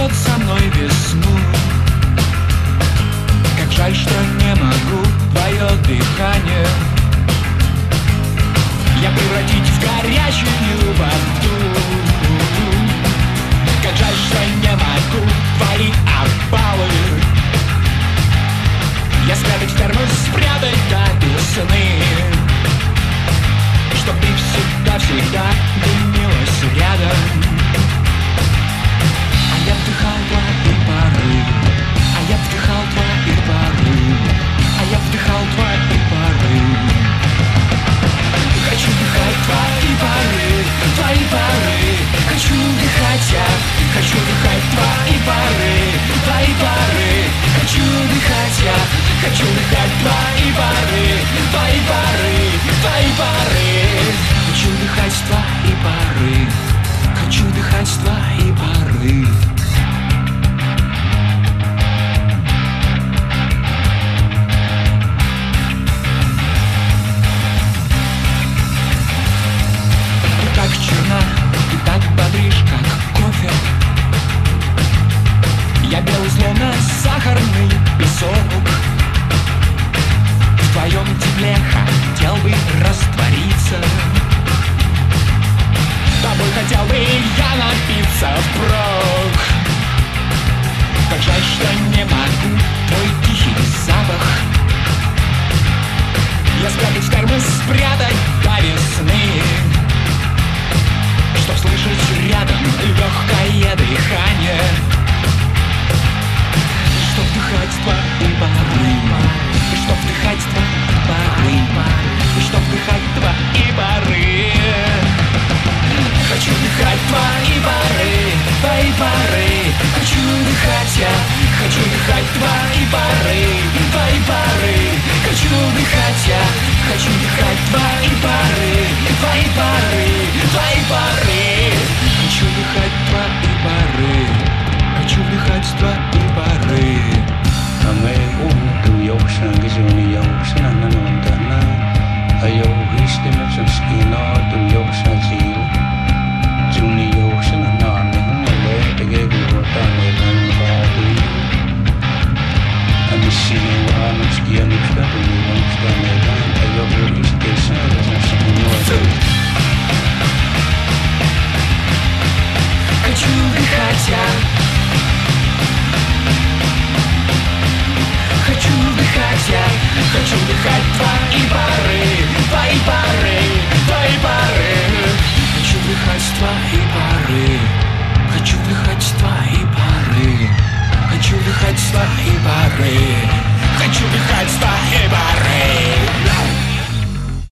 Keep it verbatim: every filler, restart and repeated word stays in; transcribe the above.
зовет со мной весну. Как жаль, что не могу твое дыхание я превратить в горячую воду. Как жаль, что не могу твои опалы я спрятать в термос, спрятать до весны, чтоб ты всегда-всегда дымилась рядом. А я вдыхал твои пары, а я вдыхал твои пары, а я вдыхал твои пары. Хочу вдыхать твои пары, твои пары. Хочу вдыхать я, хочу вдыхать твои пары, твои пары. Хочу вдыхать я, хочу вдыхать твои пары, твои пары, твои пары. Хочу вдыхать твои пары, хочу вдыхать твои пары. Так черна и так бодришь, как кофе. Я белый, словно сахарный песок. В твоем тепле хотел бы раствориться. Тобой хотел бы я напиться впрок. Как жаль, что не могу твой тихий запах я спрятать в термос, спрятать до весны, чтоб слышать рядом легкое дыхание, чтоб вдыхать твои пары, чтоб вдыхать твои пары, чтоб вдыхать твои пары. Хочу вдыхать твои пары, твои пары. Хочу вдыхать я, хочу вдыхать твои пары, твои пары. Хочу вдыхать я, хочу вдыхать твои пары, твои пары, твои пары. Хочу вдыхать твои пары, хочу вдыхать твои пары. Ame u tu yoksa gizuni yoksa na nondana ayo histima sanskina tu yoksa zil juni yoksa na nane hungale tege gurota ne nandadi amishini wa nuskiya nuksta tu nuksta ne dan ayo histesa sanskina. Хочу вдыхать я,